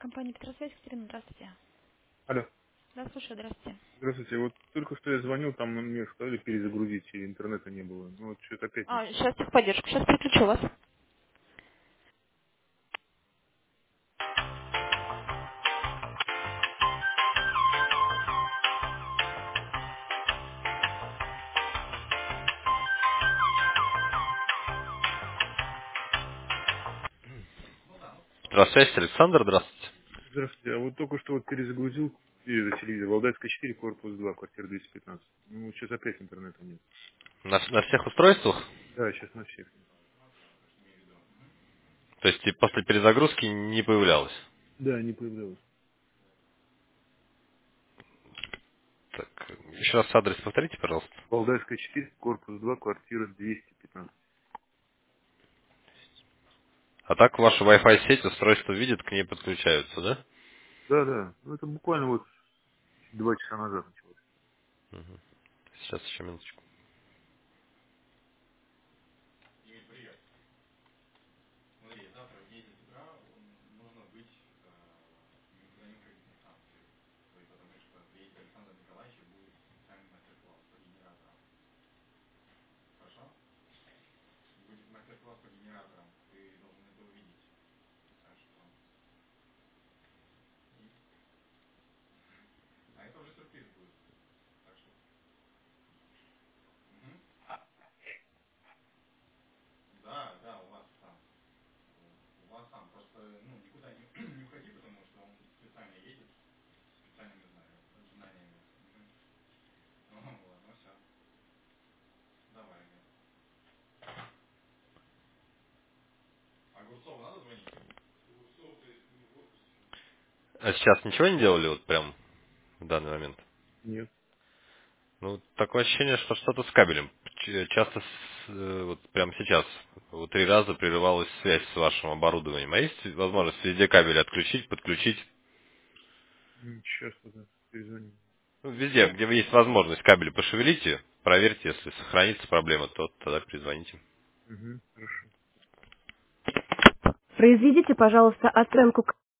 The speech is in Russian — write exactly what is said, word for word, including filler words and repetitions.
Компания Петросвязь, Екатерина, здравствуйте. Алло. Да, слушаю, здравствуйте. Здравствуйте. Вот только что я звонил, там мне сказали перезагрузить, и интернета не было. Ну вот что-то опять А, началось. сейчас техподдержку, сейчас переключу вас. Здравствуйте, Александр, здравствуйте. Здравствуйте. А вот только что вот перезагрузил телевизор, телевизор Валдайская четыре, корпус два, квартира двести пятнадцать. Ну вот сейчас опять интернета нет. На, на всех устройствах? Да, сейчас на всех. То есть и после перезагрузки не появлялось? Да, не появлялось. Так, еще раз адрес повторите, пожалуйста. Валдайская четыре, корпус два, квартира двести пятнадцать. А так ваша Wi-Fi сеть устройство видит, к ней подключаются, да? Да, да. Ну это буквально вот два часа назад началось. Сейчас еще минуточку. А сейчас ничего не делали вот прям в данный момент? Нет. Ну, такое ощущение, что что-то с кабелем. Ч- Часто, с- э, вот прямо сейчас, вот три раза прерывалась связь с вашим оборудованием. А есть возможность везде кабель отключить, подключить? М, Сейчас тогда перезвоним. Ну, везде, где есть возможность кабеля, пошевелите, проверьте, если сохранится проблема, то тогда перезвоните. Угу, хорошо. Произведите, пожалуйста, оценку